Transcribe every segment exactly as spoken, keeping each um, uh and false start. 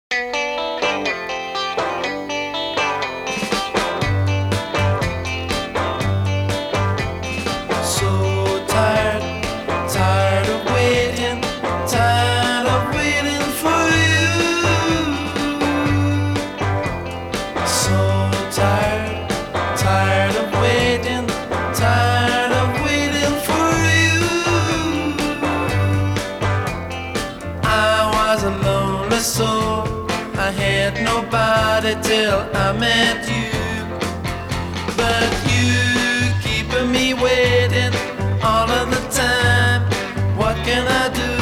So tired, tired of waiting, tired of waiting for you. So tired, tired of waiting, tired of waiting for you. I was a lonely soul, I had nobody till I met you. But you keeping me waiting all of the time. What can I do?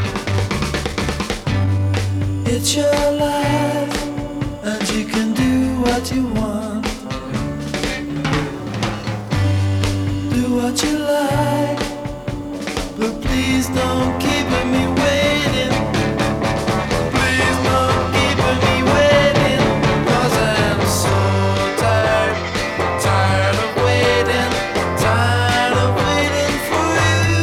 It's your life, and you can do what you want. Do what you like, but please don't keep me waiting. Please don't keep me waiting, 'cause I'm so tired, tired of waiting, tired of waiting for you.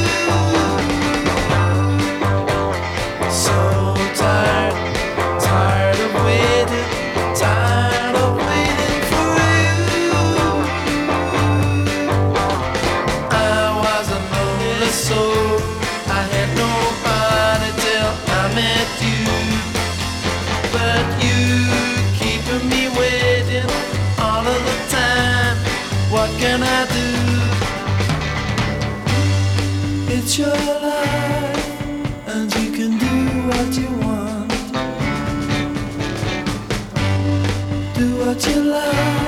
So tired, tired of waiting, tired of waiting for you. I was a lonely soul, I had nobody till I met you. But you keeping me waiting all of the time. What can I do? It's your life, and you can do what you want. Do what you like.